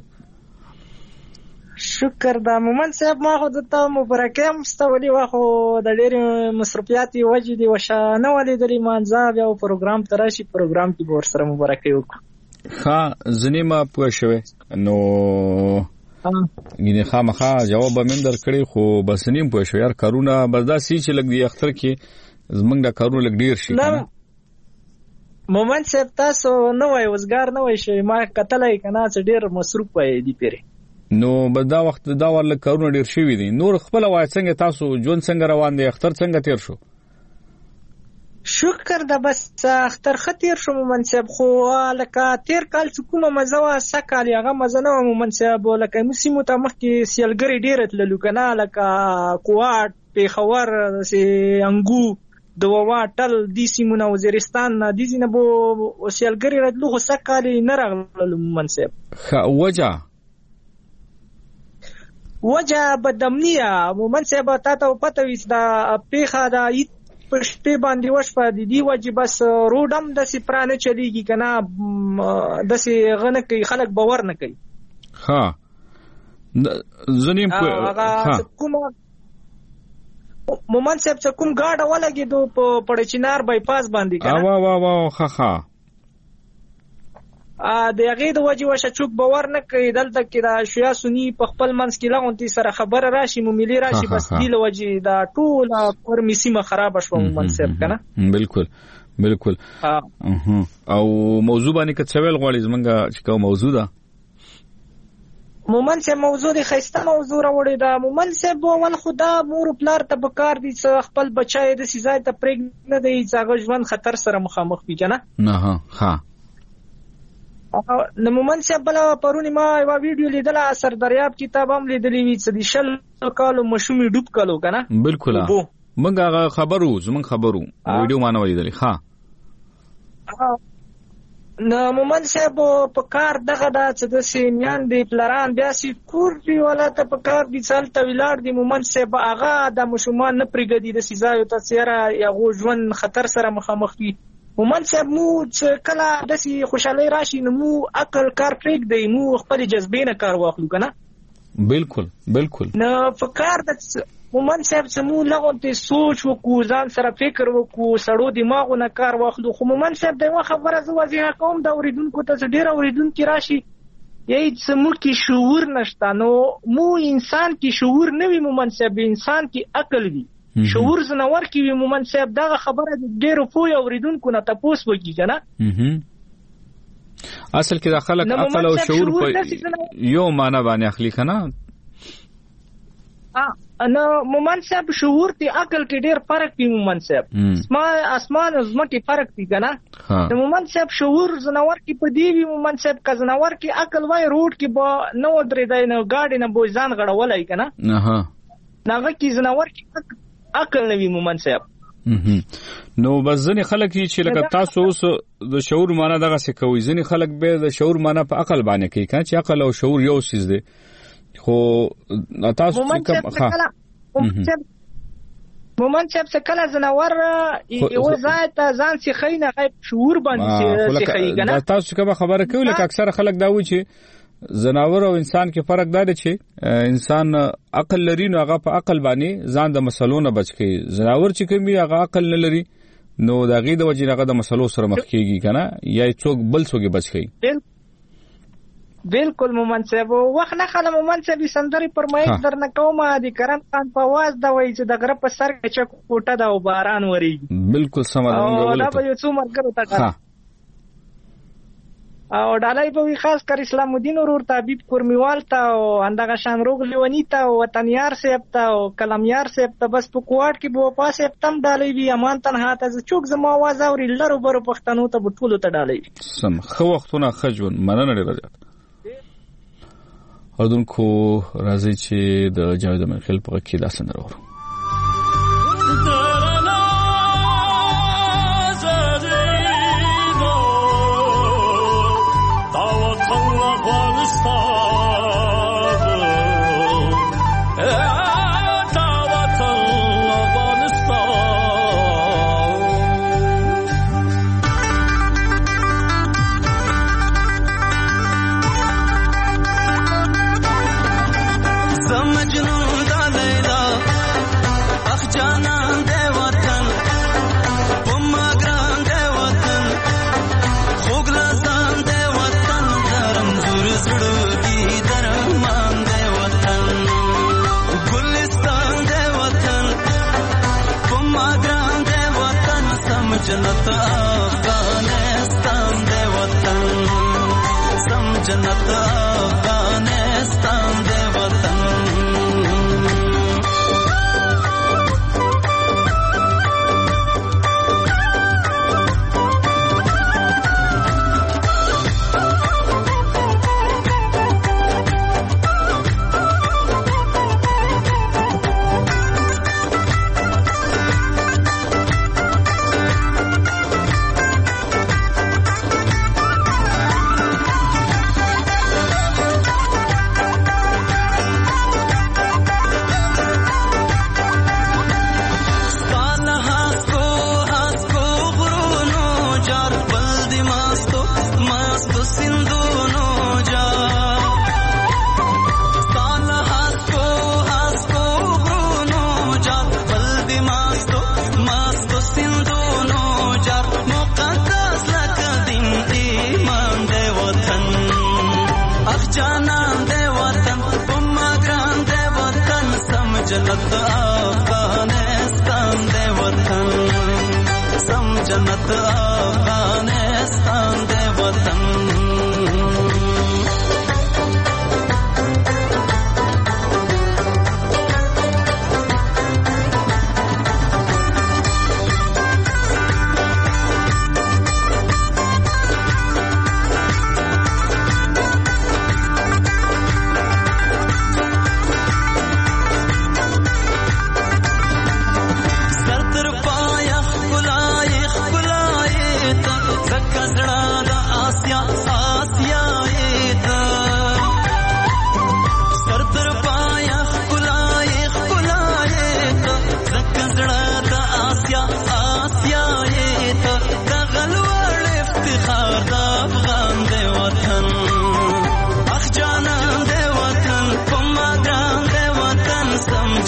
شکر دا مومن صاحب ما خو ته مبارکي هم ستولي واخو د ډیر مصرفياتي وجې دی وشه نه ولې د مانځه بیا پروګرام تراشي پروګرام کې ور سره مبارکي وکړه ها زنیما پوه شوه نو ګینه خامخا جواب هم درکړي خو بس نیم پوه شو یار کارونه بس دا سی چې لګ دی اختر کې زمنګ دا کارونه لګ ډیر شي مومن صاحب تاسو نو وای وزګار نه وای شي ما کتلای کنه چې ډیر مصروف وای دی پیری نو بس دا وخت دا ورل کارونه ډیر شي دي نور خپل وای څنګه تاسو جون څنګه روان دي اختر څنګه تیر شو شکر دا بس اختر خطیر شو مومن صاحب خو لکه تیر کال چې کومه مزه وا سکال هغه مزه نه مومن صاحب لکه موسمو ته مخکې سیلګری ډیر تللو کنه لکه کوات پیښور سي انګو دووا ټل دي سیمونه وزیرستان دي زینه بو سیلګری راتلو خو سکال نه راغلو مومن صاحب خ وجه وجه بدمنیه مومن صاحب تاسو پته وي دا پیخه دا پښتې باندې وش په دي وجه بس روډم د سپرانه چلیږي کنه د سي غنه کوي خلک باور نه کوي ها زنیم ها کوم مومن صاحب څه کوم گاډه ولګي دو په پړچینار بای پاس باندې کنه وا وا وا ها ها ا د هغه د وجه وشه چوک باور نه کوي دلته کې دا شیا سنی په خپل منځ کې لغونتي سره خبره راشي مو ملي راشي بس دی له وجه دا ټول پر میسیمه خراب شو مومن صاحب کنه بالکل بالکل او موضوع باندې کڅویل غواړي زمونږه چې کوم موضوع ده مومن صاحب موضوع دی خسته موضوع راوړی دا مومن صاحب ول خدا مور پلار ته بکار دي چې خپل بچای د سیزای ته پرېګ نه دی چې ژوند خطر سره مخامخ وي کنه نه ها ها نو مومن صاحب بل پرونی ما یو ویډیو لیدل اثر دریاب کتاب هم لیدلی وی چې د شل کالو مشومی ډوب کالو کنه بالکل موږ خبرو زمون خبرو ویډیو ما نه ولیدل ها نو مومن صاحب په کار دغه دا چې د سیمیان دی پلران بیا سی کور دی ولا ته په کار دي څلته ویلاړ دی مومن صاحب هغه د مشومان نه پرېږدي د سزا ته سیاره یو ژوند خطر سره مخامخ وي مومن صاحب مو چې کله د سی خوشحالي راشي نو مو عقل کار پرېږدي مو خپل جذبې نه کار واخلو کنه بالکل بالکل نو په کار د مومن صاحب سمو لغونته سوچ وکړو ځان سره فکر وکړو سړو دماغونه کار واخلو خو مومن صاحب دغه خبره زو واضحه کوم د اوریدونکو ته ډیر اوریدونکو راشي یی سمو کې شعور نشته نو مو انسان کې شعور نه وي مومن صاحب انسان کې عقل وي شعور زنور کې وي مومن صاحب دغه خبره ډیر پوی اوریدونکو نه تاسو وکړي کنه اصل کې د خلک عقل او شعور په یو معنی باندې اخلي کنه نو مومن صاحب شعور دی عقل کې ډیر فرق دی مومن صاحب اسمان اسمان زمکه فرق دی کنه نو مومن صاحب شعور زناور کې په دی وی مومن صاحب کا زناور کې عقل وای روډ کې به نو درې دی نو گاډي نه بو ځان غړولای کنه نه ناغه کې زناور کې عقل نه وی مومن صاحب نو بس ځنې خلک چې لکه تاسو اوس د شعور معنی دغه څه کوي ځنې خلک به د شعور معنی په عقل باندې کوي کنه چې عقل او شعور یو څه دی خو تاسو کوم ښه مومن صاحب څه کله زناور یو ځای ته ځان سي خینه غیب شعور باندې سي خیګنه تاسو کوم خبره کوي لکه اکثر خلک دا وایي چې زناور او انسان کې فرق دا دی چې انسان عقل لري نو هغه په عقل باندې ځان د مسلو نه بچ کی زناور چې کوم هغه عقل نه لري نو دا غي د وجې هغه د مسلو سره مخ کیږي کنه یا څوک بل څوک بچ کی بالکل مومن صاحب وخت نه خلم مومن صاحب سندري پر مایک درنه کومه دي کرم خان په واز دا وایي چې د غره په سر کې چک کوټه دا او باران وریږي بالکل سم ده موږ دا به یو څو مرګرو تا او ډالای په خاص کر اسلام الدین ورور طبيب کورمیوال ته او اندغه شان روغ لیونی ته او وطنیار صاحب ته او کلمیار صاحب ته بس په کوټ کې بو پاسه تم ډالای وی امان تنها ته چوک زما आवाज اوري لرو برو پښتنو ته بټولو ته ډالای سم خو وختونه خجون مننه ډیر زیات اردوونکو راځي چې د جاوید منخیل په کې دا سندره ورو جنت افغانستان دے وطن سم جنت افغانستان دے وطن جنت افغانستان دے وطن سم جنت افغانستان دے وطن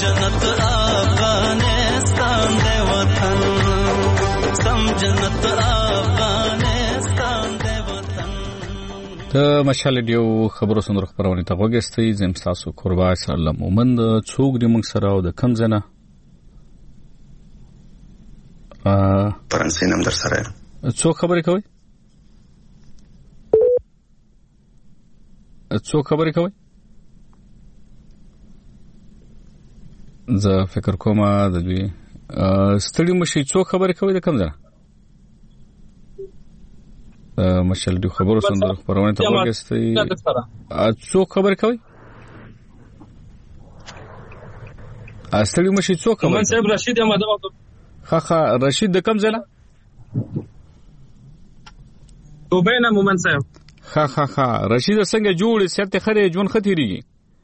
جنت افغانستان دی وطن سم جنت افغانستان دی وطن. ته مشال دیو خبرو سندر خبرونه ته وګستې زم تاسو قربا سلام مومند څوک دې موږ سره او د کم زنه ا فرانسې نم در سره څوک خبرې کوي څوک خبرې کوي زه فکر کوم د دې ستړي مشي څوک خبرې کوي د کم ځای مشل دی خبرو سندر خبرونه ته وګستې څوک خبرې کوي ستړي مشي څوک خبرې مومن صاحب رشید احمد خا خا رشید د کم ځای دوبه نه مومن صاحب خا خا خا رشید څنګه جوړ سیاست خره جون ختیریږي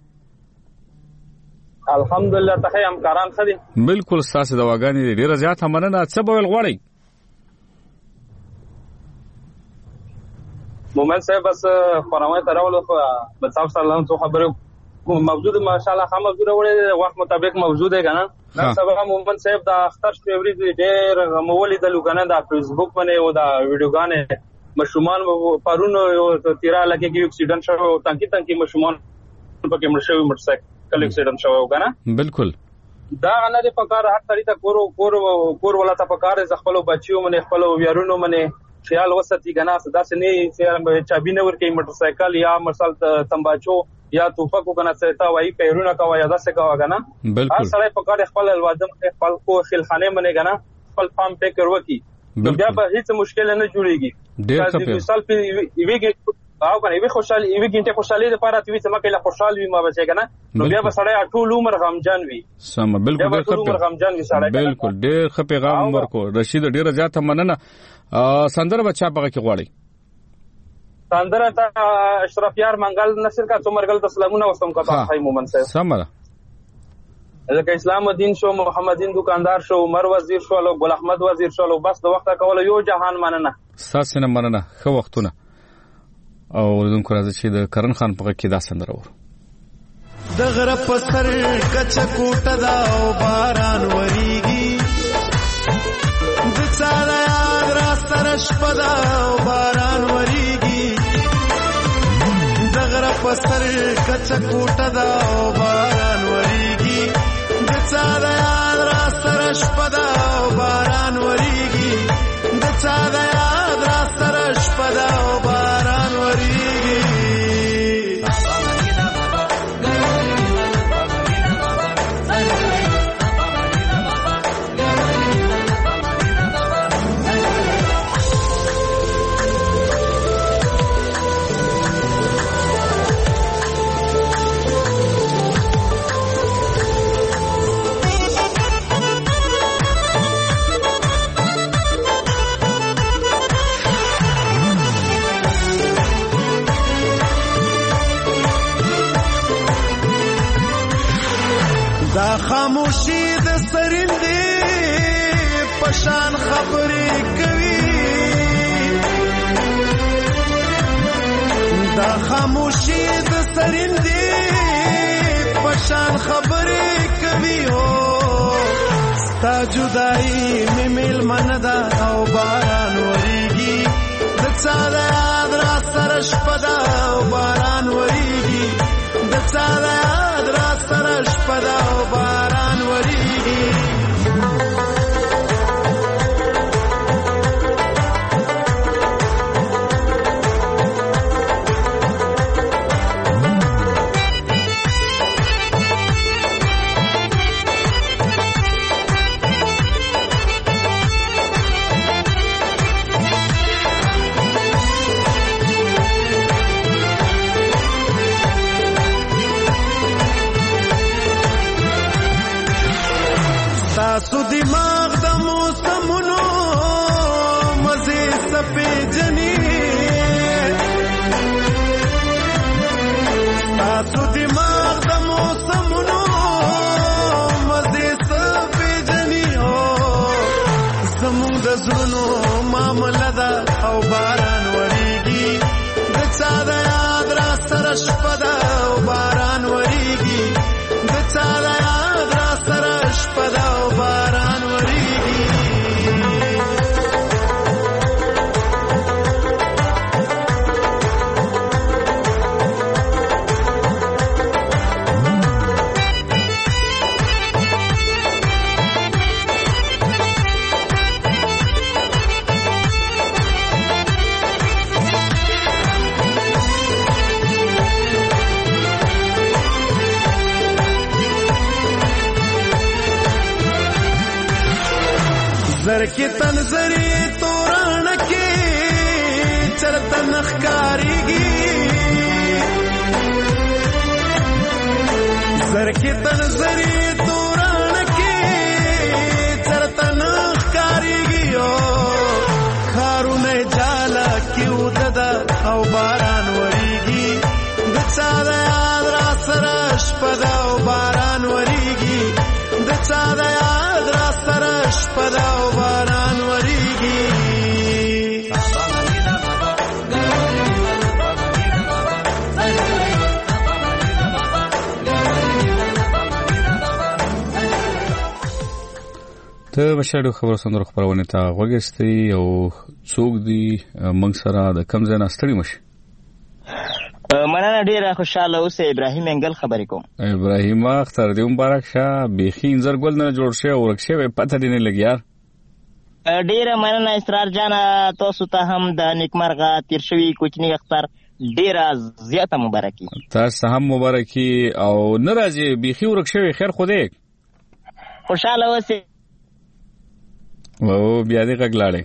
الحمدلله ته هم کاران خدي بالکل ساسه دواګانی ډیره زیات مننه څه بول غوړی مومن صاحب بس فرمای تراولو په تاسو سره څه خبره موجود ماشاءالله هم موجود وړي وخت مطابق موجود دی کنه نن سبا مومن صاحب د اختر فیبری ډیر مولید لوګنه د فیسبوک باندې او د ویډیوګانې مشومان پرونو یو تیرا لکه کې اکسیډنټ شو تانکی تانکی مشومان پکې مرشوي موټرسایکل کله اکسیډنټ شو کنه بالکل دا غنه د پکار هر طریقه کور کور کور ولا ته پکار ز خپل بچیو منه خپل ویارونو منه خیال وساتي کنه صدا سنې چې چابي نه ورکې موټرسایکل یا مثال تمباچو یا توفق کنه ستا وای پیرونه کا وای ادا څه کا کنه هر سړی پکار خپل الوادم خپل کو خلخانه منه کنه خپل فارم فکر وکي بیا به هیڅ مشکل نه جوړيږي ډېر ښه مثال په ایوي او کنه ایوي خوشحالي ایوي ګنټه خوشحالي لپاره توي چې مکه له خوشحال وي ما بچي کنه نو بیا به سړی ټول عمر غمجن وي سم بالکل ډېر ښه غمجن وي سړی بالکل ډېر ښه پیغام ورکو رشید ډېر زیات مننه سندره بچا پغه کې غواړي سندره ته اشرف یار منګل نصر کا څومرګل د سلامونه وسم کا پای مومن صاحب سمره لکه اسلام الدین شو محمدین دکاندار شو عمر وزیر شو لو ګل احمد وزیر شو لو بس د وخت کول یو جهان مننه ساسنه مننه خو وختونه او دن کو راځي چې د کرن خان په کې دا سندره ور د غره په سر کچ کوټه دا او باران وریږي د څاله یاد را سره شپدا او باران وریږي د غره په سر کچ کوټه دا او باران وریږي د څاله یاد را سره شپدا او باران وریږي د څاله یاد را سره شپدا او باران وریږي دا خاموشي د سرندې پشان خبرې کوي دا خاموشي د سرندې پشان خبرې کوي او ستا جدائی مې مل مندا او باران وریږي د څا د یاد را سره شپدا او باران وریږي د څا د یاد را سره شپدا او باران وریږي تاسو دماغ د موسمونو مزه سپې جنې تاسو دماغ د موسمونو مزه سپې جنې او زموږ د زړونو معاملې دا او باران وریږي د چا د یاد را سره شپه دا او باران وریږي د چا د یاد را زر کې تنظری توران کې چرته نخکاریږي زر کې تنظری توران کې چرته نخکاریږي خارونه جالا کیو ددا او باران وریږي د چا د یاد را سره شپه ده او باران وریږي د چا د یاد را سره شپه ده او باران وریږي ته بشاړو خبرو سندرو خبرونه ته غوږستې او څوک دی موږ سره د کم ځای نه ستړي مشي مننه ډیره خوشاله اوسه ابراهیم انګل خبرې کوم ابراهیم اختر دې مبارک شه بيخي انځر ګل نه جوړ شه او ورکشه پته دې نه لګیار ډیره مننه اسرار جان تاسو ته هم د نیکمرغه تیر شوی کوچنی اختر ډیره زیاته مبارکي تاسو هم مبارکي او ناراضي بيخي ورکشه خیر خوده خوشاله اوسه او بیا دې غږلاړې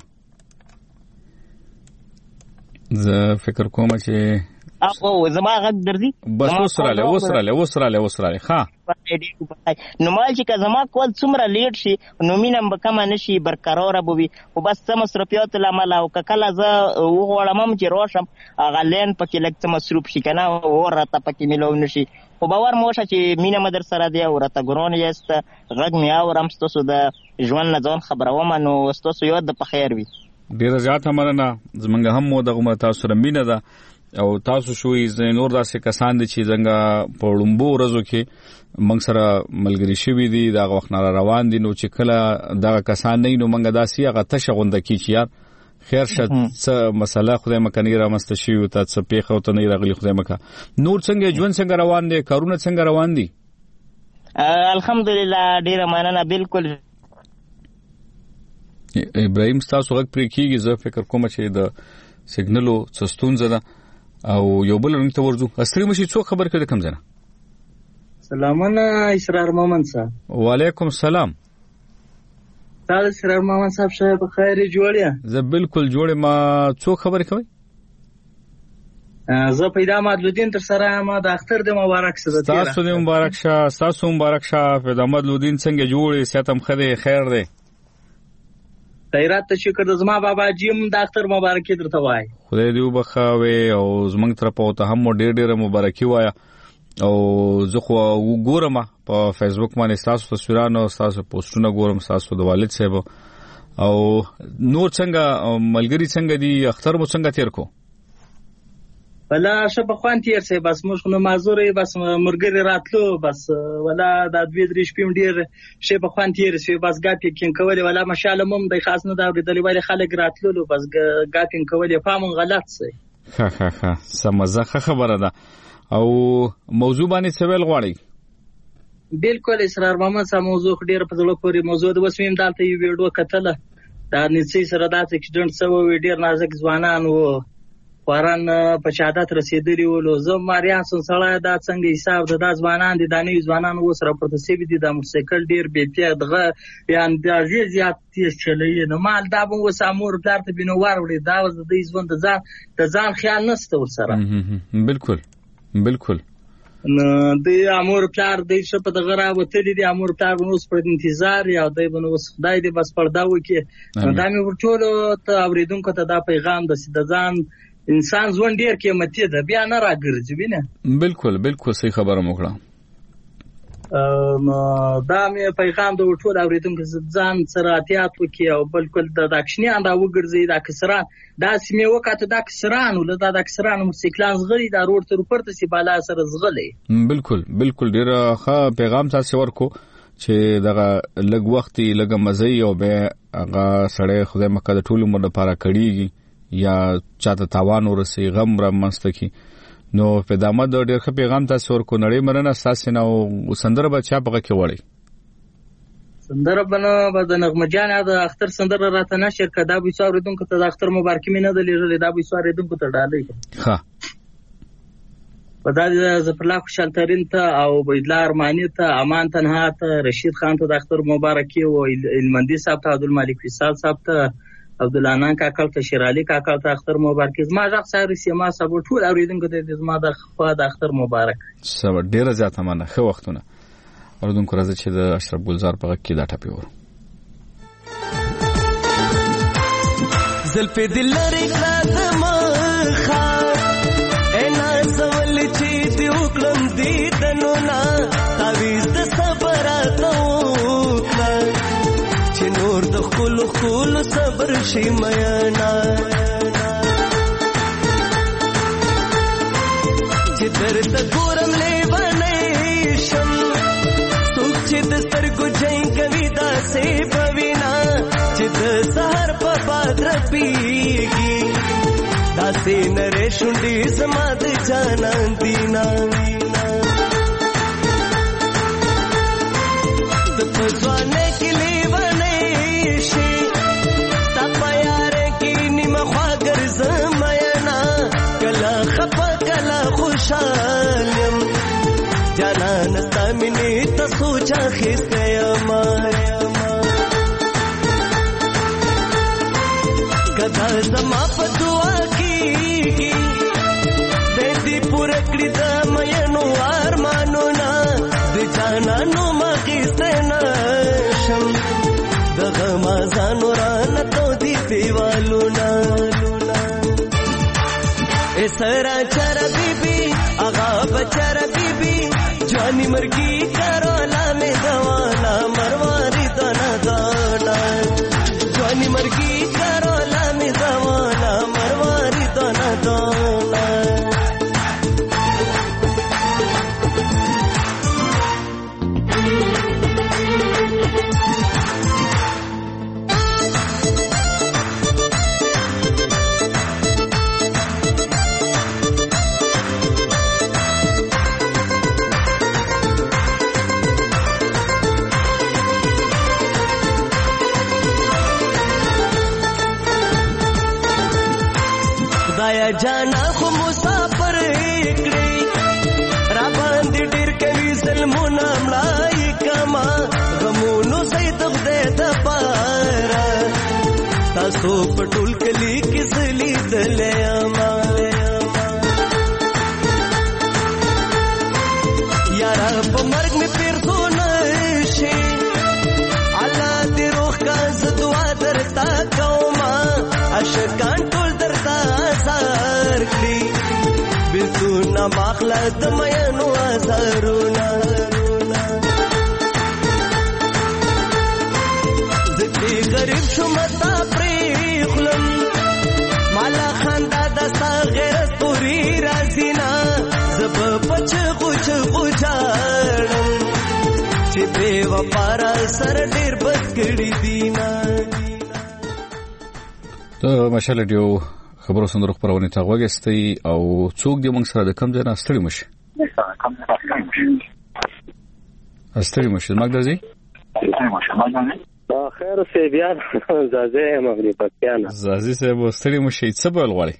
زه فکر کوم چې او زما غږ درځي بس وسراله وسراله وسراله وسراله ها نو مال چې زما کول څومره لیټ شي نو مینم به کم نشي برقرار بوي او بس سم مصرفيات لامل او کله زه وغوړم چې روشم هغه لین پکې لکه مصروف شي کنه او راته پکې ملو نشي خو باور موشه چې مینه مدر سره دی او راته ګرون یست غږ مې اورم ستاسو د ژوند نه ځان خبروم نو ستاسو یو د په خیر وي ډیر زیات مننه زمونږ هم مو دغه تاسو سره مینه ده او تاسو شوي زینور داسې کسان دي چې څنګه په لومبو ورځو کې موږ سره ملګری شوي دي دا وخت نه روان دي نو چې کله دا کسان نه نو موږ داسې هغه تشه غونډه کی چې یار خیر شت څه مسله خدای مکنی را مستشي او ته څه پیښه او ته نه راغلی خدای مکه نور څنګه ژوند څنګه روان دي کارونه څنګه روان دي الحمدلله ډیره مننه بالکل ابراهیم تاسو غږ پرې کیږي زه فکر کوم چې د سیګنالو څستون زده او یو بل رنګ ته ورځو استری مشي څو خبر کړه کم ځنه سلامونه اسرار محمد صاحب وعلیکم السلام تاسو اسرار محمد صاحب شه په خیر جوړیا زه بالکل جوړ ما څو خبر کوي زه پیدا مدلودین تر سره ما د اختر د مبارک سره تاسو د مبارک شه تاسو مبارک شه پیدا مدلودین څنګه جوړې ساتم خره خیر دی خیرات ته شکر د زما بابا جیم د اختر مبارکي درته وای خدای دې وبخاوي او زمنګ تر په ته هم ډېر ډېر مبارکي وای او زه خو وګورم په فیسبوک باندې تاسو تصویرونه تاسو پوسټونه ګورم تاسو د والد صاحب او نور څنګه ملګری څنګه دي اختر مو څنګه تیر کو ولا شپه خوان تیر سي بس موږ نو مازوري بس مرګري راتلو بس ولا د دوی درې شپې ډیر شپه خوان تیر سي بس ګاپي کین کولې ولا مشاله مم د خاص نه دا ورېدلې ولی خلک راتلو بس ګاپین کولې فهم غلط سي ها ها ها سمزه خبره ده او موضوع باندې سوال غواړي بالکل اسرار محمد صاحب موضوع ډیر په ځلو پورې موضوع د وسویم دالته یو ویډیو کتله دا نڅي سره دا اکسیډنټ سو ډیر نازک ځوانان وو قران په شهادت رسیدلی ولو زه ماریان سره دا څنګه حساب د داس ځوانان دي دانه ځوانان و سره پرتسبي دي د موټرسایکل ډیر بیپیا دغه بیان د زیات تیز چلی نو مال دا به وسامور پلارته بینوار وړي دا د ژوند د ځان د ځان خیال نشته ور سره بالکل بالکل د امور پلار د شپ د غرا وته دي امور پلار نوس پر انتظار یا د بنوس خدای دې بس پردا وکي دا مې ورټولو ته اوریدونکو ته دا پیغام د ځان انسان ژوند ډیر قیمتي ده بیا نه راګرځي وینه بالکل بالکل صحیح خبره موکړه نو دا مې پیغام د ټول اوریدونکو ځان سره احتیاط وکي او بالکل د داکشنیان دا وګرځي دا کسران دا سیمه وکړه دا کسران ول دا د کسران موټرسایکلان زغري دا روډ تر پورته سی بالا سره زغلي بالکل بالکل ډیر ښه پیغام تاسو ورکو چې دغه لګ وختي لګ مزي او به هغه سړی خدای مکه د ټولو مر لپاره کړيږي یا چاته تاوان ورسي غم را مستکی نو په دامه د ډېر ښه پیغام تاسو ورکو نړۍ مرنه اساس نه او سندره به چا پغه کې وړي سندره بنه د نغمه جان د اختر سندره راته نشر کدا به څوردونکو ته د اختر مبارکي مینه د لیرل دا به څوردونکو ته ډالې ها په دا ظفر الله خوشحال ترین ته او عبیدالله ارماني ته، امان تنها ته، رشید خان ته، د اختر مبارکي او علمندي صاحب ته، عبدالمالک فیصل صاحب ته، عبدالعنان کاکړ ته، شیرعلي کاکړ ته اختر مبارکي. زما غږ ساري سیما صاحب ټول اورېدونکو ته زما د خوا د اختر مبارک. سبا ډیره زیاته مننه. ښه وختونه اورېدونکو. راځي چې د اشرف ګلزار په غږ کې دا ټپې ورو. زلفې دې لرې کړه د مخه ای نازول چې دې وکړم دیدنونه تعویز د صبر راته وکړه چې نور د ښکلو ښکلو صبر شي مینا چې درته ګورم لیونی شم څوک چې د سترګو جنګ کوي داسې به وینا چې د سهار په باد رپېږي داسې نرۍ شونډې زما د جانان دینا د په ځوانۍ کې لیونی شي ستا په یارۍ کې نیمه خوا ګرځم مینا کله خفه کله خوشحال یم جانانه ستا مینې ته سوچ اخیستی یمه کدا زما په دعا کېږي دی دې پوره کړي د مینو ارمانونه د جانانو مخیستی نه شم دغه مازانو رانه تودي دیوالونه ای سرا چرا بیبي اغا بچرا بیبي جوانی مرګي کرولا مې دوانا مرواري دانا دانا جوانی مرګي کرولا مې دوانا مرواري دانا دانا خدایا جانا خو مسافر کړی را باندې ډېر کوي ظلمونه مړای کما غمونو سید خدای د پاره تاسو په ټول کلی کې زلی دلې ما یارا په مرګ می پیر خو نشي الله دې روح کا زدوا درتا کوما اشکان ټول درتا زار کړی بلتونه ماخله د مینو ازارونه زدی غریب شوم تا پریخلم مالا خندا دستا غیرت پوری رازینا زب پچ غوچ غوچاړم چې بے وپارا سر ډیر بد کړی دینا ته ماشاء ډیو خبرو سندرو خبرونه تا وګستي او څوک دې موږ سره د کم ځای نه ستړي مشه ستړي مشه مګدازي خیر سه بیا زازه مغرب پکانه زازي سه بو ستړي مشه څه بل غواړي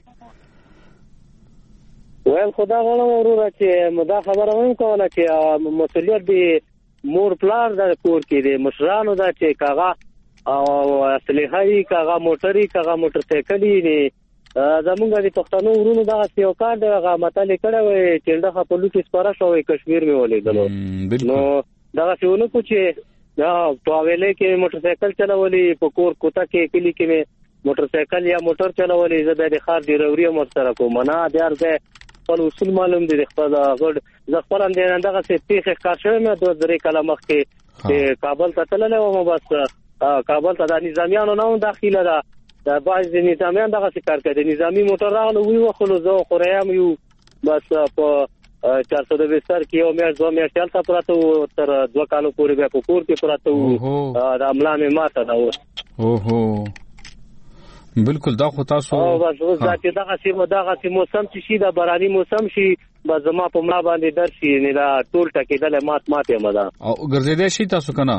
ویل خدا غواړم وروره چې مدا خبره ویم کوله چې مسؤلیت دی مور پلار د کور کې دی مشرانو دا چې کاغه او اصلي کاغه موټري کاغه موټر سایکلې نه زمونږ د پښتنو ورونو دا یو کار د غامتل کړه وي چې دغه په لوټ سپاره شوې کشمیر می ولیدلو نو دا څونه کو چې دا پاویلې کې موټر سایکل چلولې په کور کوټه کې کلی کې موټر سایکل یا موټر چلولې زه د خار دی وروړي مر سره کوم نه دیار ده خپل اصول معلوم دي خپل غړ ز خپل اندې دغه څه پیخه کار شوی مې دوه درې کله مخکې چې کابل ته تللې و بس کابل ته د نظامیانو نه داخله ده دا باز د نظامیان دغه څه کار کوي نظامی موټر راغلو وی وخلو زه خوريام یو بس په چار سو د وستر کې یو مې دوه مې چلتا پراته تر دوه کالو پورې به په کور کې پراته د املا مې ماته دا و او هو بالکل دا خو تاسو او بس ځکه دغه څه دغه څه موسم چې شي د باراني موسم شي بس ما په ملا باندې درشي نه دا ټول ټکیدل مات ماته مدا او ګرځیدې شي تاسو کنه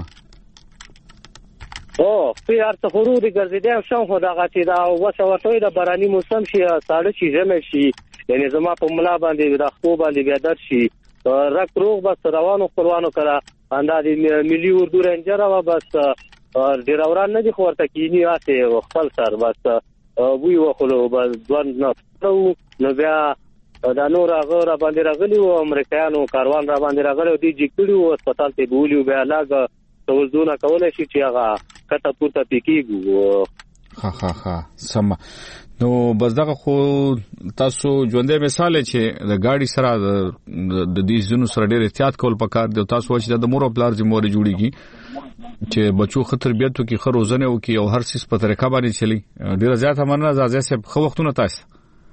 او په ارته خورو دي ګرځیدې شم خو دغه چې دا وسه وټوي د باراني موسم شي ساړه شي زمه شي یعنی زما په ملا باندې د خپل باندې بیا در شي رک روغ بس روانو خپلوانو کړه اندازې ملي اردو رنجر او بس ډیر اوران نه دي خو ورته کینی واسه خپل سر بس وی وخلو بس ځوان نه نو بیا دا نور هغه را باندې راغلی او امریکایانو کاروان را باندې راغلی دی جګړي او هسپتال ته بولیو بیا لاګ توزونه کولای شي چې هغه کته پورته پکېږي ها ها ها سم نو بس دغه خو تاسو ژوندې مثال چې د گاډي سره د دې زونو سره ډېر احتیاط کول پکار دی تاسو چې د مور او پلار ذمہ واري جوړیږي چې بچو خطر بیاتو کې خروزنه او کې او هر څه په طریقه باندې چلی ډېر زیات مننه زازه سه خو وختونه تاسو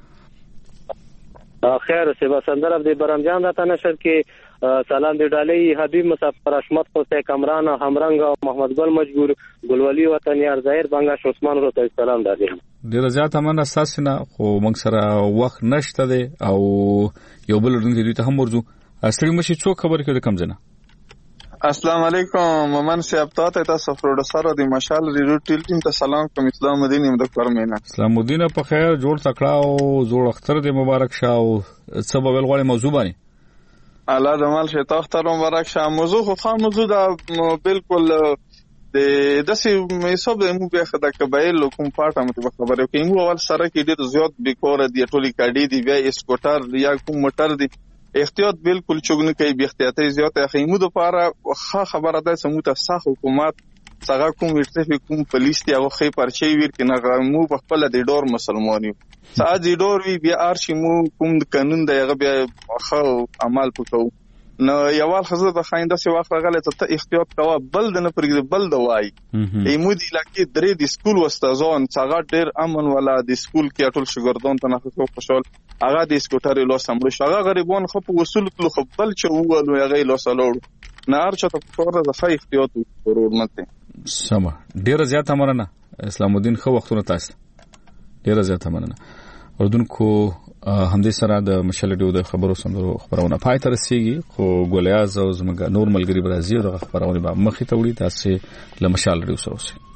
خیر سه بسندر عبد برام جان راته نشر کې سلام دی ډالۍ حبیب مسافر اشمت حسین کمران همرنګ او محمد ګل مجبور ګلولي وطن یار ظاهر بنگاش عثمان ورته سلام دی ډیر زیات امن اساسنه خو موږ سره وخت نشته دی او یو بل رنګ دی ته هم ورځو اصلي مشي څو خبر کې کم زنه السلام علیکم ممن صاحب ته تاسو پروډوسر د مشال ریډیو ټیل ټیم ته سلام کوم اسلام مدین د کورمینا اسلام مدین په خیر جوړ تکړه او زوړ اختر د مبارک شه او سبب الغوړې موضوع باندې الله د مال شه تختر مبارک شه موضوع خو خام موضوع دا بالکل د داسې حساب د مو به خدای قبایل کوم پاټه مت خبره کوي مو اول سره کې ډیر زیات بیکور دی ټولي کاډي دی بیا اسکوټر یا کوم موټر دی احتیاط بالکل چوغنه کوي به احتیاطي زیات خیمو د پاره خه خبره ده سمو ته صح حکومت څنګه کوم ټریفیک کوم پولیس دی هغه خې پرچي ویر کنه مو په خپل د ډور مسلمانیو ساج ډور وی بیا ارشي مو کوم قانون دی هغه بیا خو عمل وکړو نو یوال خزه د خاینده سی وخت غلط ته احتیاط کوه بل د نه پرګ بل د وای ایمو دی لکه درې د سکول واستازون څنګه ډیر امن ولا د سکول کې ټول شګردون ته نه خوشحال هغه د سکوټر له سمړ شغه غریبون خو په وصول له خپل چې وو هغه له سلوړ نار چې په فور د خای احتیاط ضرور مته سم ډیر زیات امرنه اسلام الدین خو وختونه تاسو ډیر زیات امرنه اردوونکو همدې سره د مشال ډیو د خبرو سندرو خبرونه پای ته رسیږي خو ګولیاز او زمګه نور ملګری برازي د خبرونه به مخې ته وړي تاسو له مشال ډیو سره